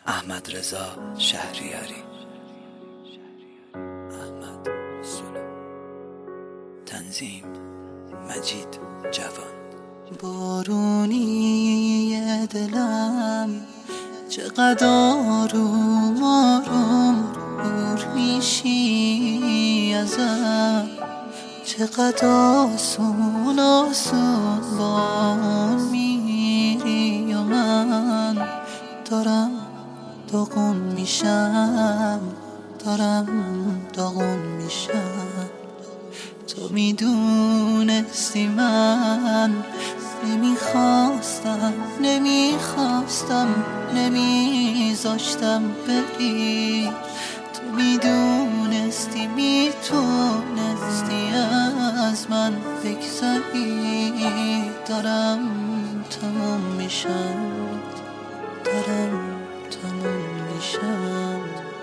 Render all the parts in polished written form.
احمدرضا شهریاری. احمد سلو. تنظیم مجید جوان. بارونی دلم چقدر آروم آروم دور میشی ازم، چقدر آسون آسون با اون میری و من دارم داغون میشم، دارم داغون میشم. تو میدونستی من نمیخواستم نمیذاشتم بری. تو میدونستی میتونستی از من بگذری. دارم تموم میشم، دارم تموم میشم.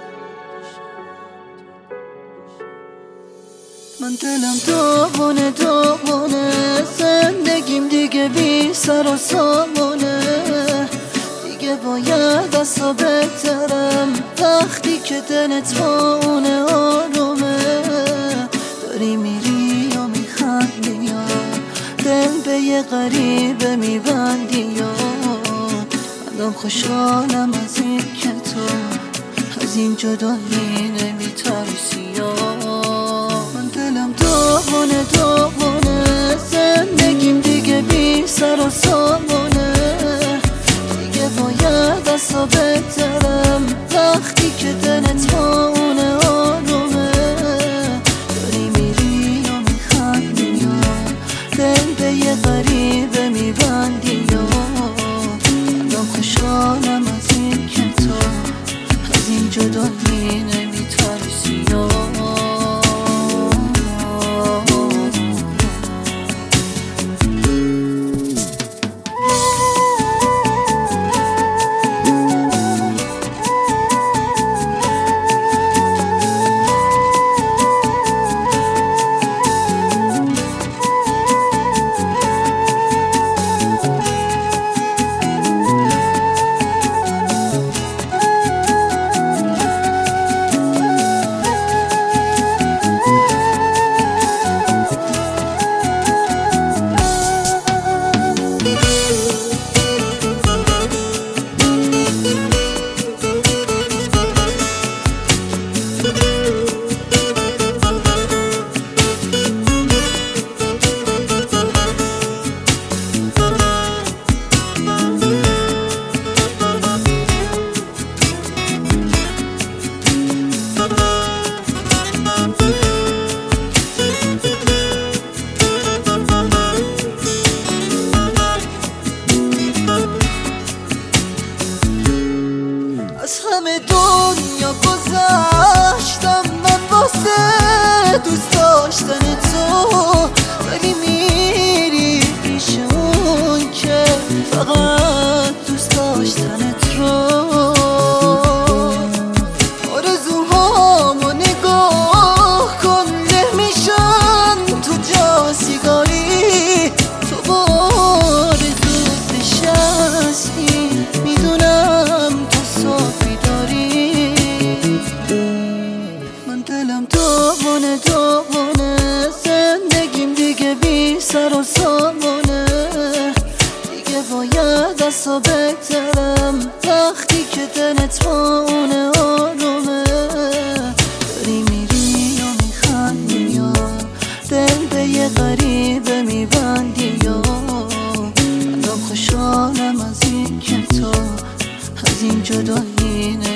من دلم داغونه زندگیم دیگه بی سر و سامونه. دیگه باید اصلا بهترم وقتی که دلت با اونه آرومه. داری میری یا میخندی یا دل به یه غریبه میبندی یا الان خوشحالم از این که تو از این جدایی نمیترسی. یا من دلم داغونه زندگیم دیگه بی سر و سامونه. دیگه باید اصلا بهترم وقتی که دلت با اونه آرومه. داری میری یا میخندی یا دل به یه غریبه میبندی یا الان خوشحالم از این که تو از این جدایی نمیترسی. یا از همه دنیا گذشتم من واسه دوست داشتن تو، ولی میری پیش اون که فقط دوست داشتنت رو. آرزوهامو نگاه کن نمیشن تو جا سیگاری. تو با آرزوت نشستی میدونم صافی داری. من دلم داغونه زندگیم دیگه بی سر و سامونه. دیگه باید اصلا بهترم وقتی که دلت با اونه آرومه. داری میری یا میخندی یا دل به یه غریبه میبندی یا الان خوشحالم از این که تو از این جدایی